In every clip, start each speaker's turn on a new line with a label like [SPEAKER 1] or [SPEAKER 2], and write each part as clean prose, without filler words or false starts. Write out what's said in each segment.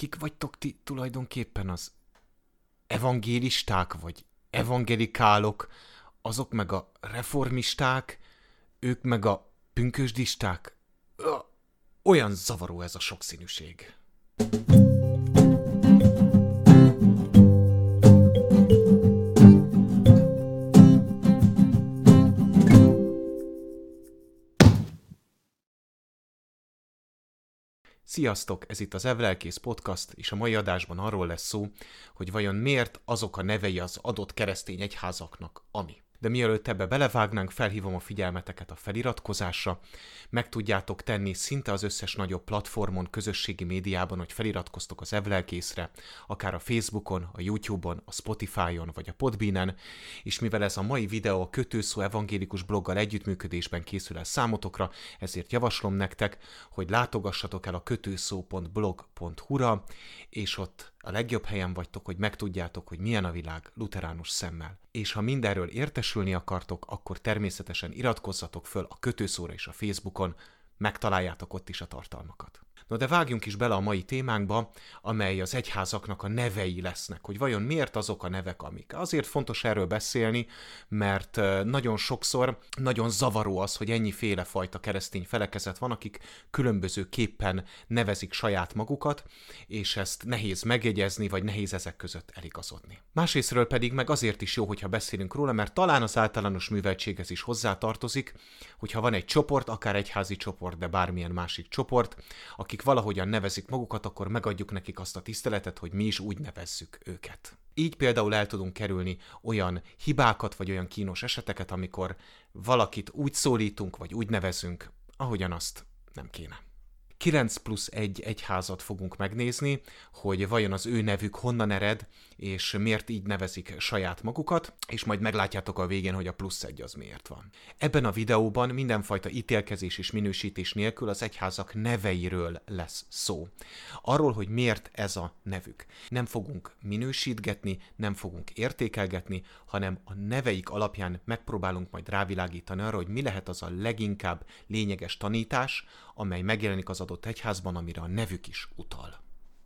[SPEAKER 1] kik vagytok ti tulajdonképpen az evangélisták, vagy evangelikálok, azok meg a reformisták, ők meg a pünkösdisták? Olyan zavaró ez a sokszínűség. Sziasztok, ez itt az Evlelkész Podcast, és a mai adásban arról lesz szó, hogy vajon miért azok a nevei az adott keresztény egyházaknak, ami. De mielőtt ebbe belevágnánk, felhívom a figyelmeteket a feliratkozásra. Meg tudjátok tenni szinte az összes nagyobb platformon, közösségi médiában, hogy feliratkoztok az Evlelkészre, akár a Facebookon, a YouTube-on, a Spotify-on vagy a Podbeanen, és mivel ez a mai videó a Kötőszó evangélikus bloggal együttműködésben készül el számotokra, ezért javaslom nektek, hogy látogassatok el a kötőszó.blog.hu-ra, és ott a legjobb helyen vagytok, hogy megtudjátok, hogy milyen a világ luteránus szemmel. És ha mindenről értesülni akartok, akkor természetesen iratkozzatok föl a Kötőszóra és a Facebookon, megtaláljátok ott is a tartalmakat. No de vágjunk is bele a mai témánkba, amely az egyházaknak a nevei lesznek, hogy vajon miért azok a nevek, amik. Azért fontos erről beszélni, mert nagyon sokszor nagyon zavaró az, hogy ennyiféle fajta keresztény felekezet van, akik különbözőképpen nevezik saját magukat, és ezt nehéz megjegyezni, vagy nehéz ezek között eligazodni. Másrésztről pedig meg azért is jó, hogyha beszélünk róla, mert talán az általános műveltséghez is hozzátartozik, hogyha van egy csoport, akár egyházi csoport, de bármilyen másik csoport, akik valahogyan nevezik magukat, akkor megadjuk nekik azt a tiszteletet, hogy mi is úgy nevezzük őket. Így például el tudunk kerülni olyan hibákat, vagy olyan kínos eseteket, amikor valakit úgy szólítunk, vagy úgy nevezünk, ahogyan azt nem kéne. 9+1 egyházat fogunk megnézni, hogy vajon az ő nevük honnan ered, és miért így nevezik saját magukat, és majd meglátjátok a végén, hogy a +1 az miért van. Ebben a videóban mindenfajta ítélkezés és minősítés nélkül az egyházak neveiről lesz szó. Arról, hogy miért ez a nevük. Nem fogunk minősítgetni, nem fogunk értékelgetni, hanem a neveik alapján megpróbálunk majd rávilágítani arra, hogy mi lehet az a leginkább lényeges tanítás, amely megjelenik az adott egyházban, amire a nevük is utal.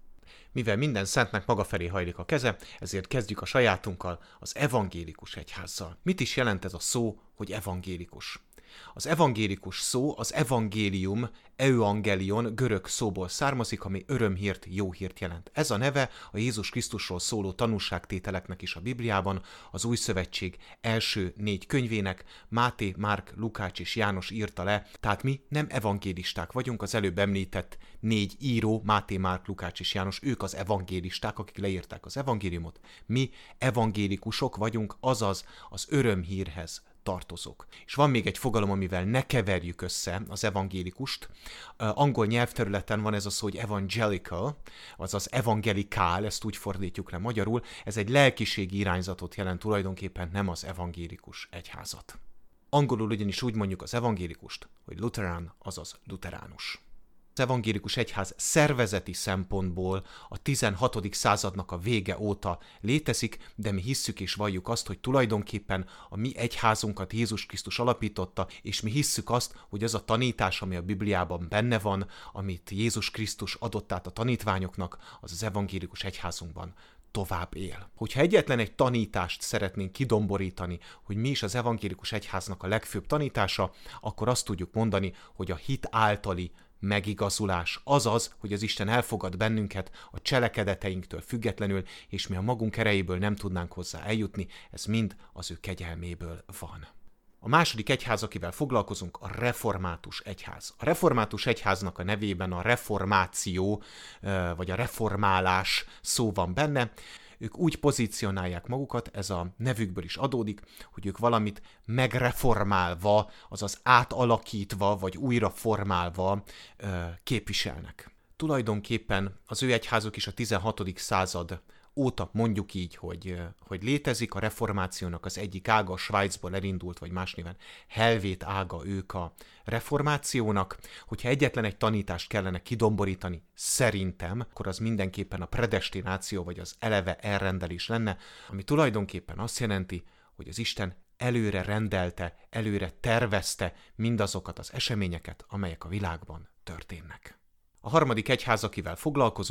[SPEAKER 1] Mivel minden szentnek maga felé hajlik a keze, ezért kezdjük a sajátunkkal, az evangélikus egyházzal. Mit is jelent ez a szó, hogy evangélikus? Az evangélikus szó az evangélium, euangelion görög szóból származik, ami örömhírt, jó hírt jelent. Ez a neve a Jézus Krisztusról szóló tanúságtételeknek is a Bibliában, az Új Szövetség első 4 könyvének, Máté, Márk, Lukács és János írta le, tehát mi nem evangélisták vagyunk, az előbb említett 4 író, Máté, Márk, Lukács és János, ők az evangélisták, akik leírták az evangéliumot. Mi evangélikusok vagyunk, azaz az örömhírhez tartozók. És van még egy fogalom, amivel ne keverjük össze az evangélikust. Angol nyelvterületen van ez a szó, hogy evangelical, azaz evangelikál, ezt úgy fordítjuk le magyarul. Ez egy lelkiségi irányzatot jelent, tulajdonképpen nem az evangélikus egyházat. Angolul ugyanis úgy mondjuk az evangélikust, hogy luterán, azaz luteránus. Az evangélikus egyház szervezeti szempontból a 16. századnak a vége óta létezik, de mi hisszük és valljuk azt, hogy tulajdonképpen a mi egyházunkat Jézus Krisztus alapította, és mi hisszük azt, hogy az a tanítás, ami a Bibliában benne van, amit Jézus Krisztus adott át a tanítványoknak, az az evangélikus egyházunkban tovább él. Hogyha egyetlen egy tanítást szeretnénk kidomborítani, hogy mi is az evangélikus egyháznak a legfőbb tanítása, akkor azt tudjuk mondani, hogy a hit általi megigazulás, azaz, hogy az Isten elfogad bennünket a cselekedeteinktől függetlenül, és mi a magunk erejéből nem tudnánk hozzá eljutni, ez mind az ő kegyelméből van. A második egyház, akivel foglalkozunk, a református egyház. A református egyháznak a nevében a reformáció, vagy a reformálás szó van benne. Ők úgy pozícionálják magukat, ez a nevükből is adódik, hogy ők valamit megreformálva, azaz átalakítva, vagy újraformálva képviselnek. Tulajdonképpen az ő egyházuk is a 16. század óta mondjuk így, hogy létezik, a reformációnak az egyik ága, a Svájcból elindult, vagy más néven helvét ága ők a reformációnak. Hogyha egyetlen egy tanítást kellene kidomborítani, szerintem, akkor az mindenképpen a predestináció, vagy az eleve elrendelés lenne, ami tulajdonképpen azt jelenti, hogy az Isten előre rendelte, előre tervezte mindazokat az eseményeket, amelyek a világban történnek. A harmadik egyház, akivel foglalkozunk,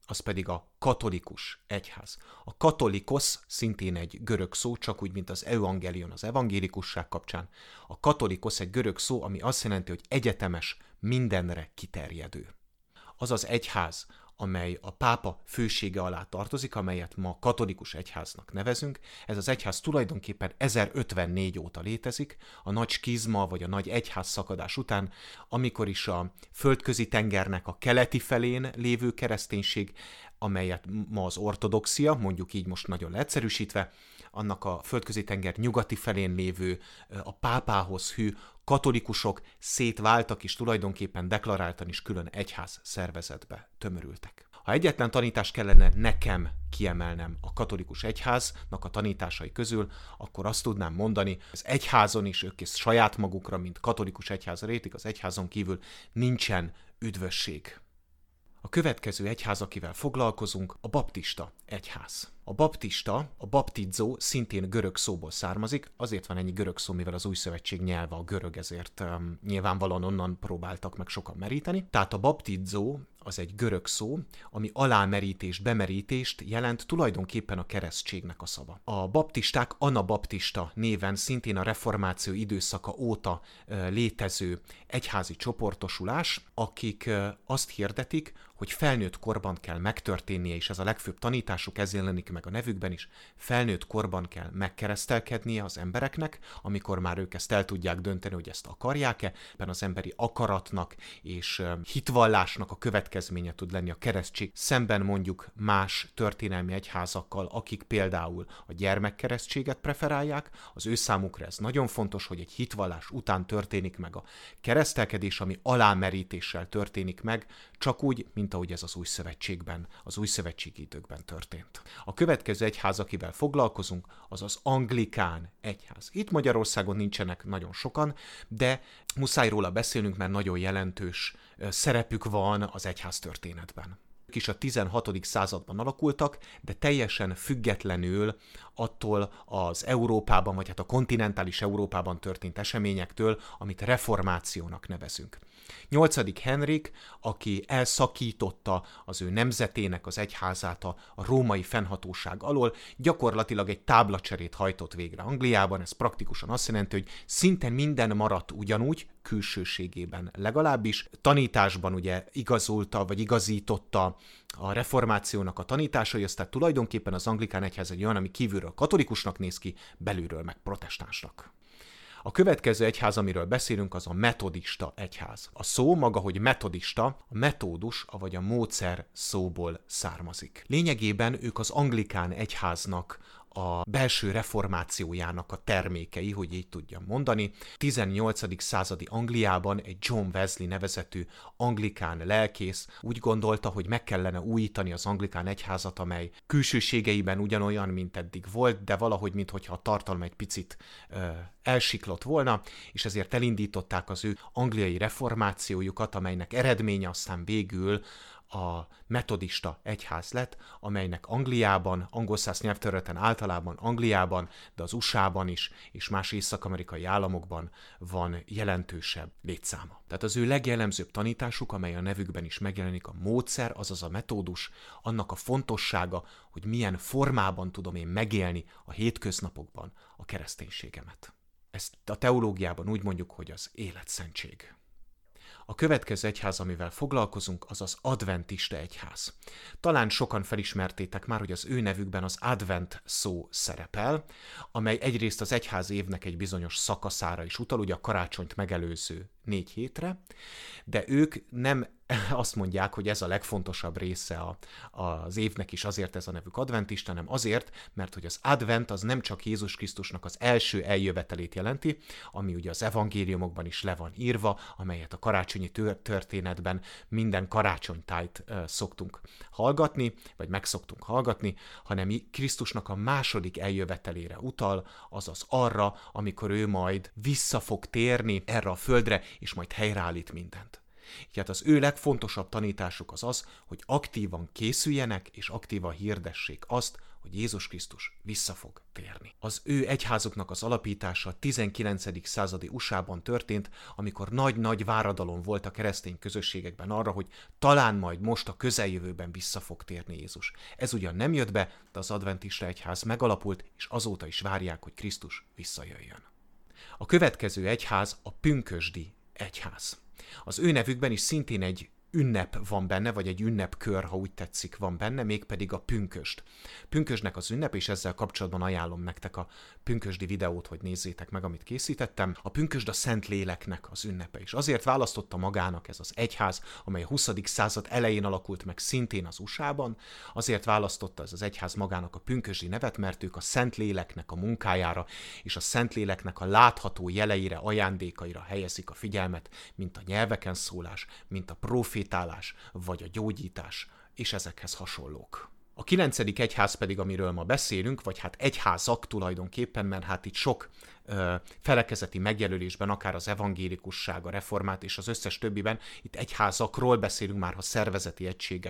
[SPEAKER 1] az pedig a katolikus egyház. A katolikosz szintén egy görög szó, csak úgy, mint az evangelion az evangélikusság kapcsán. A katolikosz egy görög szó, ami azt jelenti, hogy egyetemes, mindenre kiterjedő. Az az egyház, amely a pápa fősége alá tartozik, amelyet ma katolikus egyháznak nevezünk. Ez az egyház tulajdonképpen 1054 óta létezik, a nagy skizma vagy a nagy egyház szakadás után, amikor is a földközi tengernek a keleti felén lévő kereszténység, amelyet ma az ortodoxia, mondjuk így most nagyon leegyszerűsítve, annak a földközi tenger nyugati felén lévő, a pápához hű katolikusok szétváltak, és tulajdonképpen deklaráltan is külön egyház szervezetbe tömörültek. Ha egyetlen tanítást kellene nekem kiemelnem a katolikus egyháznak a tanításai közül, akkor azt tudnám mondani, az egyházon is ők saját magukra, mint katolikus egyház rétik, az egyházon kívül nincsen üdvösség. A következő egyház, akivel foglalkozunk, a baptista egyház. A baptista, a baptizó szintén görög szóból származik, azért van ennyi görög szó, mivel az új szövetség nyelve a görög, ezért nyilvánvalóan onnan próbáltak meg sokan meríteni. Tehát a baptizó az egy görög szó, ami alámerítést, bemerítést jelent, tulajdonképpen a keresztségnek a szava. A baptisták anabaptista néven szintén a reformáció időszaka óta létező egyházi csoportosulás, akik azt hirdetik, hogy felnőtt korban kell megtörténnie, és ez a legfőbb tanításuk, ez jelenik meg a nevükben is, felnőtt korban kell megkeresztelkednie az embereknek, amikor már ők ezt el tudják dönteni, hogy ezt akarják-e, ebben az emberi akaratnak és hitvallásnak a következménye tud lenni a keresztség, szemben mondjuk más történelmi egyházakkal, akik például a gyermekkeresztséget preferálják, az ő számukra ez nagyon fontos, hogy egy hitvallás után történik meg a keresztelkedés, ami alámerítéssel történik meg, csak úgy, mint ahogy ez az új szövetségben, az új szövetségi időkben történt. A következő egyház, akivel foglalkozunk, az az anglikán egyház. Itt Magyarországon nincsenek nagyon sokan, de muszáj róla beszélnünk, mert nagyon jelentős szerepük van az egyház történetben. Ők is a 16. században alakultak, de teljesen függetlenül attól az Európában, vagy hát a kontinentális Európában történt eseményektől, amit reformációnak nevezünk. 8. Henrik, aki elszakította az ő nemzetének az egyházát a római fennhatóság alól, gyakorlatilag egy táblacserét hajtott végre Angliában. Ez praktikusan azt jelenti, hogy szinte minden maradt ugyanúgy, külsőségében legalábbis. Tanításban ugye igazolta, vagy igazította a reformációnak a tanításai, aztán tulajdonképpen az anglikán egyház egy olyan, ami kívülről katolikusnak néz ki, belülről meg protestánsnak. A következő egyház, amiről beszélünk, az a metodista egyház. A szó maga, hogy metodista, a metódus, vagy a módszer szóból származik. Lényegében ők az anglikán egyháznak a belső reformációjának a termékei, hogy így tudjam mondani. 18. századi Angliában egy John Wesley nevezetű anglikán lelkész úgy gondolta, hogy meg kellene újítani az anglikán egyházat, amely külsőségeiben ugyanolyan, mint eddig volt, de valahogy, minthogyha a tartalma egy picit elsiklott volna, és ezért elindították az ő angliai reformációjukat, amelynek eredménye aztán végül a metodista egyház lett, amelynek Angliában, angolszász nyelvterületen általában Angliában, de az USA-ban is, és más észak-amerikai államokban van jelentősebb létszáma. Tehát az ő legjellemzőbb tanításuk, amely a nevükben is megjelenik, a módszer, azaz a metódus, annak a fontossága, hogy milyen formában tudom én megélni a hétköznapokban a kereszténységemet. Ezt a teológiában úgy mondjuk, hogy az életszentség. A következő egyház, amivel foglalkozunk, az az adventista egyház. Talán sokan felismertétek már, hogy az ő nevükben az advent szó szerepel, amely egyrészt az egyház évnek egy bizonyos szakaszára is utal, ugye a karácsonyt megelőző 4 hétre, de ők nem azt mondják, hogy ez a legfontosabb része az évnek is, azért ez a nevük adventista, hanem azért, mert hogy az advent az nem csak Jézus Krisztusnak az első eljövetelét jelenti, ami ugye az evangéliumokban is le van írva, amelyet a karácsonyi történetben minden karácsonytájt szoktunk hallgatni, vagy meg szoktunk hallgatni, hanem Krisztusnak a második eljövetelére utal, azaz arra, amikor ő majd vissza fog térni erre a földre, és majd helyreállít mindent. Tehát az ő legfontosabb tanításuk az az, hogy aktívan készüljenek és aktívan hirdessék azt, hogy Jézus Krisztus vissza fog térni. Az ő egyházuknak az alapítása a 19. századi USA-ban történt, amikor nagy-nagy váradalom volt a keresztény közösségekben arra, hogy talán majd most a közeljövőben vissza fog térni Jézus. Ez ugyan nem jött be, de az adventista egyház megalapult, és azóta is várják, hogy Krisztus visszajöjjön. A következő egyház a pünkösdi egyház. Az ő nevükben is szintén egy ünnep van benne, vagy egy ünnepkör, ha úgy tetszik, van benne, mégpedig a pünkösd. Pünkösdnek az ünnep, és ezzel kapcsolatban ajánlom nektek a pünkösdi videót, hogy nézzétek meg, amit készítettem. A pünkösd a Szentléleknek az ünnepe, és azért választotta magának ez az egyház, amely a 20. század elején alakult meg szintén az USA-ban, azért választotta ez az egyház magának a pünkösdi nevet, mert ők a Szentléleknek a munkájára és a Szentléleknek a látható jeleire, ajándékaira helyezik a figyelmet, mint a nyelveken szólás, mint a profétálás, vagy a gyógyítás, és ezekhez hasonlók. A 9. egyház pedig, amiről ma beszélünk, vagy hát egyházak tulajdonképpen, mert hát itt sok felekezeti megjelölésben, akár az evangélikusság, a reformát és az összes többiben, itt egyházakról beszélünk már, ha szervezeti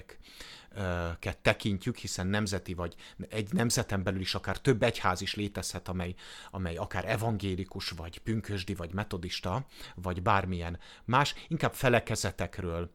[SPEAKER 1] egységeket tekintjük, hiszen nemzeti vagy egy nemzeten belül is akár több egyház is létezhet, amely akár evangélikus, vagy pünkösdi, vagy metodista, vagy bármilyen más, inkább felekezetekről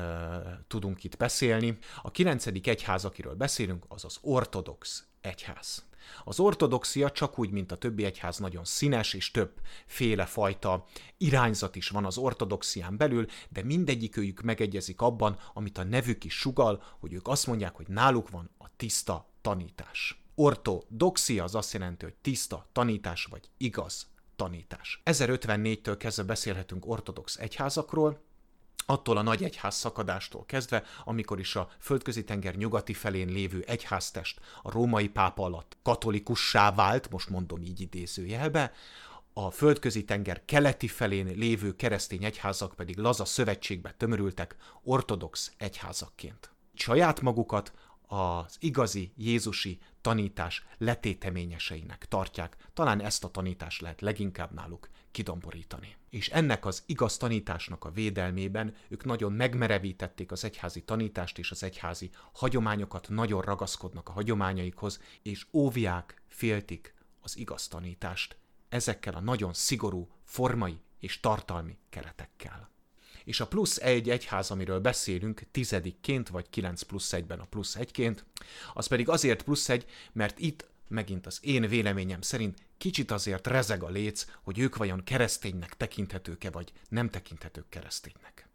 [SPEAKER 1] tudunk itt beszélni. A 9. egyház, akiről beszélünk, az az ortodox egyház. Az ortodoxia csak úgy, mint a többi egyház nagyon színes, és többféle fajta irányzat is van az ortodoxián belül, de mindegyikőjük megegyezik abban, amit a nevük is sugall, hogy ők azt mondják, hogy náluk van a tiszta tanítás. Ortodoxia az azt jelenti, hogy tiszta tanítás, vagy igaz tanítás. 1054-től kezdve beszélhetünk ortodox egyházakról, attól a nagy egyház szakadástól kezdve, amikor is a Földközi-tenger nyugati felén lévő egyháztest a római pápa alatt katolikussá vált, most mondom így idézőjelbe, a Földközi-tenger keleti felén lévő keresztény egyházak pedig laza szövetségbe tömörültek ortodox egyházakként. Saját magukat az igazi jézusi tanítás letéteményeseinek tartják, talán ezt a tanítást lehet leginkább náluk kidomborítani. És ennek az igaz tanításnak a védelmében ők nagyon megmerevítették az egyházi tanítást és az egyházi hagyományokat, nagyon ragaszkodnak a hagyományaikhoz, és óvják, féltik az igaz tanítást ezekkel a nagyon szigorú formai és tartalmi keretekkel. És a plusz egy egyház, amiről beszélünk 10-ként, vagy 9+1-ben a plusz 1-ként, az pedig azért plusz 1, mert itt megint az én véleményem szerint kicsit azért rezeg a léc, hogy ők vajon kereszténynek tekinthetők-e, vagy nem tekinthetők kereszténynek.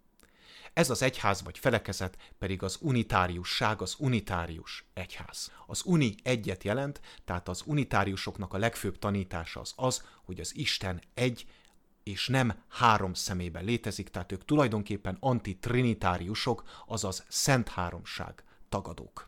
[SPEAKER 1] Ez az egyház vagy felekezet pedig az unitáriusság, az unitárius egyház. Az uni egyet jelent, tehát az unitáriusoknak a legfőbb tanítása az, hogy az Isten egy, és nem három személyben létezik, tehát ők tulajdonképpen antitrinitáriusok, azaz szent háromság tagadók.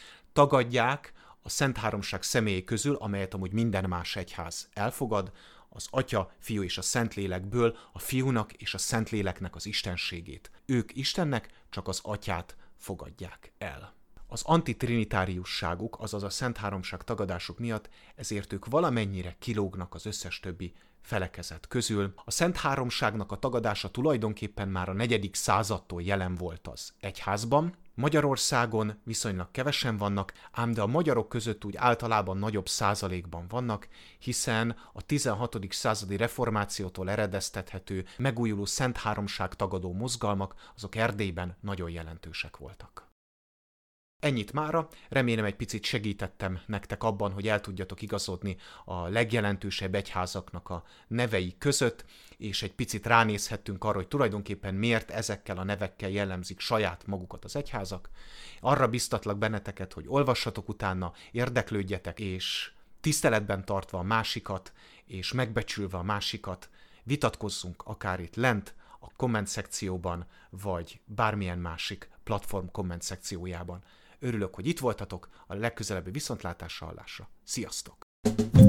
[SPEAKER 1] Tagadják a szent háromság személyei közül, amelyet amúgy minden más egyház elfogad, az Atya, Fiú és a Szentlélekből a Fiúnak és a Szentléleknek az istenségét. Ők Istennek csak az Atyát fogadják el. Az antitrinitáriusságuk, azaz a szent háromság tagadásuk miatt, ezért ők valamennyire kilógnak az összes többi felekezet közül. A szent háromságnak a tagadása tulajdonképpen már a 4. századtól jelen volt az egyházban. Magyarországon viszonylag kevesen vannak, ám de a magyarok között úgy általában nagyobb százalékban vannak, hiszen a 16. századi reformációtól eredeztethető megújuló szent háromság tagadó mozgalmak, azok Erdélyben nagyon jelentősek voltak. Ennyit mára, remélem egy picit segítettem nektek abban, hogy el tudjatok igazodni a legjelentősebb egyházaknak a nevei között, és egy picit ránézhettünk arra, hogy tulajdonképpen miért ezekkel a nevekkel jellemzik saját magukat az egyházak. Arra biztatlak benneteket, hogy olvassatok utána, érdeklődjetek, és tiszteletben tartva a másikat, és megbecsülve a másikat, vitatkozzunk akár itt lent, a komment szekcióban, vagy bármilyen másik platform komment szekciójában. Örülök, hogy itt voltatok, a legközelebbi viszontlátásra, hallásra. Sziasztok!